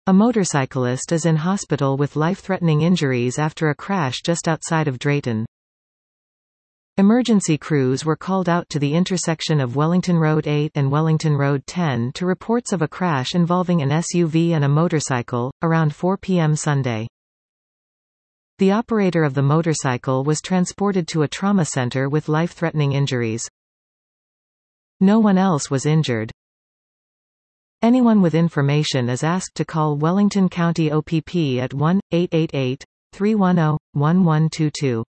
A motorcyclist is in hospital with life-threatening injuries after a crash just outside of Drayton. Emergency crews were called out to the intersection of Wellington Road 8 and Wellington Road 10 to reports of a crash involving an SUV and a motorcycle, around 4 p.m. Sunday. The operator of the motorcycle was transported to a trauma center with life-threatening injuries. No one else was injured. Anyone with information is asked to call Wellington County OPP at 1-888-310-1122.